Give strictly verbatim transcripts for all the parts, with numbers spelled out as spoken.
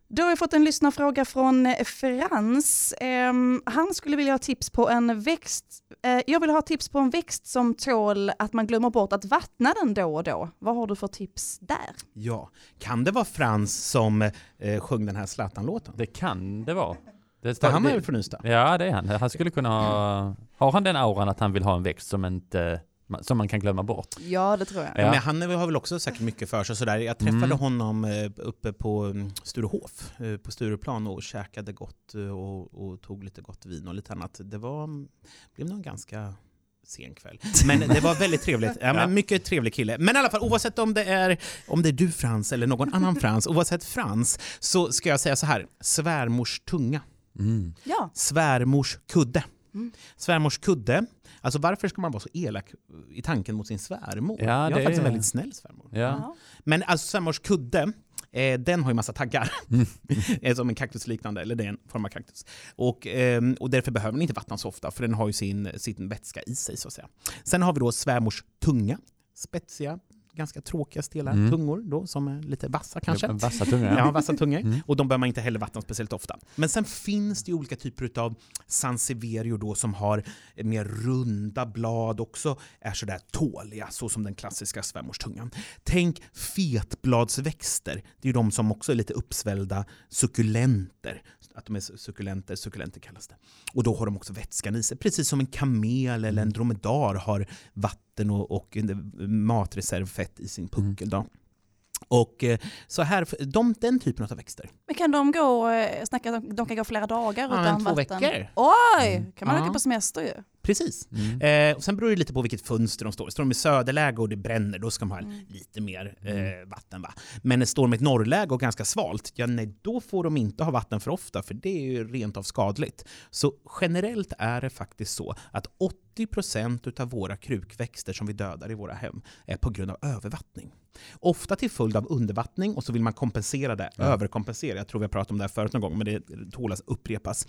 Då har jag fått en lyssnarfråga från Frans. Um, han skulle vilja ha tips på en växt. Uh, jag vill ha tips på en växt som tål att man glömmer bort att vattna den då och då. Vad har du för tips där? Ja, kan det vara Frans som eh, sjöng den här Zlatan-låten? Det kan det vara. Det står, han är väl från Ystad? Ja, det är han. Han skulle kunna ha... Har han den auran att han vill ha en växt som inte... som man kan glömma bort. Ja, det tror jag. Ja. Men han har väl också säkert mycket för sig sådär. Jag träffade mm. honom uppe på Sturehof, på Stureplan och käkade gott och, och tog lite gott vin och lite annat. Det var blev nog en ganska sen kväll. Men det var väldigt trevligt. Ja, men mycket trevlig kille. Men i alla fall, oavsett om det är om det är du Frans eller någon annan Frans, oavsett Frans, så ska jag säga så här: svärmors tunga. Mm. Ja. Svärmors kudde. Mm. Svärmors kudde. Alltså varför ska man vara så elak i tanken mot sin svärmor? Ja, jag är det faktiskt är... en väldigt snäll svärmor. Ja. Men alltså svärmors kudde, eh, den har ju massa taggar. Mm. Som en kaktusliknande, eller det är en form av kaktus. Och, eh, och därför behöver den inte vattna så ofta, för den har ju sin, sin vätska i sig så att säga. Sen har vi då svärmors tunga, spetsiga, ganska tråkiga stela mm. tungor då, som är lite vassa kanske. Ja, vassa tungor. Ja, ja vassa tungor. Mm. Och de bör man inte heller vattna speciellt ofta. Men sen finns det ju olika typer av sansevierio då som har mer runda blad också, är sådär tåliga, så som den klassiska svärmorstungan. Tänk fetbladsväxter. Det är ju de som också är lite uppsvällda, sukulenter. Att de är sukulenter, sukulenter kallas det. Och då har de också vätskan i sig. Precis som en kamel eller en dromedar har vatten och, och matreservfett i sin puckel. Då. Och så här, de, den typen av växter. Men kan de gå, snacka, de kan gå flera dagar ja, utan två vatten? veckor. Oj, kan man ja. åka på semester ju? Precis. Mm. Eh, och sen beror det lite på vilket fönster de står. Står de i söderläge och det bränner, då ska de ha mm. lite mer eh, vatten. Va? Men står de i ett norrläge och ganska svalt, ja nej, då får de inte ha vatten för ofta, för det är ju rent av skadligt. Så generellt är det faktiskt så att åttio procent av våra krukväxter som vi dödar i våra hem är på grund av övervattning. Ofta till följd av undervattning, och så vill man kompensera det, ja. överkompensera. Jag tror vi har pratat om det här förut någon gång, men det tålas upprepas.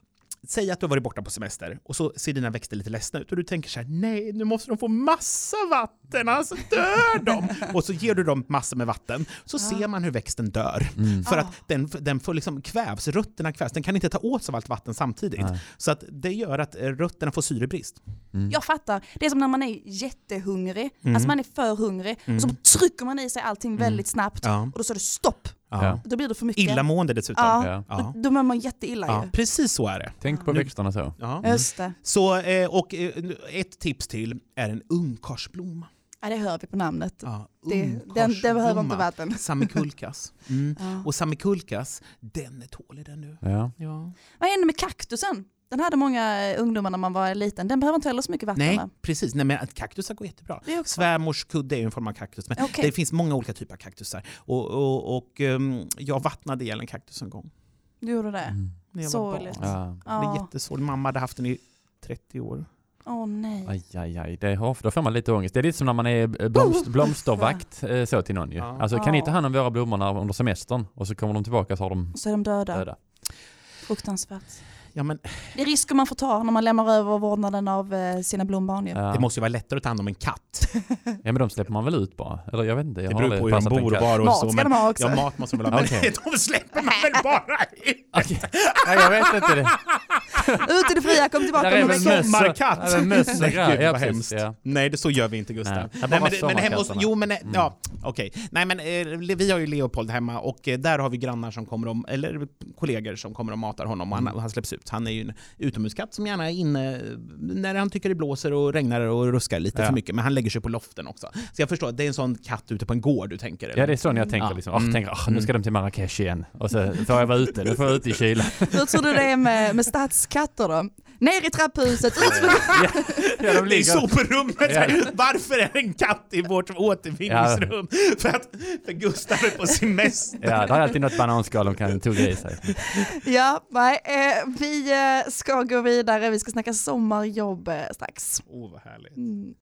Säg att du har varit borta på semester och så ser dina växter lite ledsna ut och du tänker så här: nej, nu måste de få massa vatten, alltså dör de. Och så ger du dem massor med vatten, så ah. ser man hur växten dör. Mm. För ah. att den, den får liksom kvävs, rötterna kvävs, den kan inte ta åt sig av allt vatten samtidigt. Ah. Så att det gör att rötterna får syrebrist. Mm. Jag fattar, det är som när man är jättehungrig, mm. alltså man är för hungrig, mm. och så trycker man i sig allting mm. väldigt snabbt ja. och då så är det stopp. Ja. Då blir det för mycket. Illamående dessutom. Ja. Ja. Då, då mår man jätteilla ja. ju. Precis så är det. Tänk på nu. växterna så. Ja. Just det. Så, och ett tips till är en ungkarsblomma. Ja, det hör vi på namnet. Ja, det, den, den behöver inte vatten. Samikulkas. Mm. Ja. Och samikulkas, den är tålig den nu. Ja. Ja. Vad händer med kaktusen? Den hade många ungdomar när man var liten. Den behöver inte heller så mycket vatten. Nej, va? precis. Nej, men kaktusar går jättebra. Svärmors kudde är en form av kaktus. Men okay. det finns många olika typer av kaktusar. Och, och, och um, jag vattnade ihjäl en kaktus en gång. Du gjorde det? Mm. När jag var barn. Ja. Det är jättesvårt. Mamma hade haft den i trettio år. Åh oh, nej. Aj, aj, aj. Det är, då får man lite ångest. Det är lite som när man är blomst, blomstervakt ja. så till någon ju. Ja. Alltså kan ni ta hand om våra blommorna under semestern och så kommer de tillbaka så har de, så är de döda. döda. Fruktansvärt. Ja, men... Det är risker man får ta när man lämnar över vårdnaden av sina blombarn. Ja. Det måste ju vara lättare att ta hand om en katt. Ja, men de släpper man väl ut bara? Eller jag vet inte. Jag det beror på hur de bor och var och mat så. Mat ska men... de ha också. Ja, mat måste de väl ha. Okay. Men de släpper man väl bara okay. Ja, jag vet inte det. Ut i det fria, kom tillbaka med en sommarkatt. Ja, möss, nej, gud, ja, vad hemskt. Ja. Nej, det så gör vi inte, Gustav. Nej, nej, men, men hemma hos, jo, men mm. ja, okej. Okay. Nej, men eh, vi har ju Leopold hemma och eh, där har vi grannar som kommer om, eller kollegor som kommer och matar honom och han, mm. han släpps ut. Han är ju en utomhuskatt som gärna är inne när han tycker det blåser och regnar och ruskar lite ja. för mycket, men han lägger sig på loften också. Så jag förstår att det är en sån katt ute på en gård du tänker. Eller? Ja, det är så jag tänker ja. liksom. Oh, tänker, oh, nu ska de till Marrakesh igen. Och så får jag vara ute. Nu får jag ute i kylan. Hur tror du det är med, med stadskatter då? Ner i trapphuset. Ut med... ja, ja, de ligger... I soprummet. Ja. Varför är en katt i vårt återvinningsrum? Ja. För att för Gustav är på semester. Ja, det har alltid något bananskal de kan tugga i sig. Ja, nej, eh, vi eh, ska gå vidare. Vi ska snacka sommarjobb eh, strax. Åh, oh, vad härligt. Mm.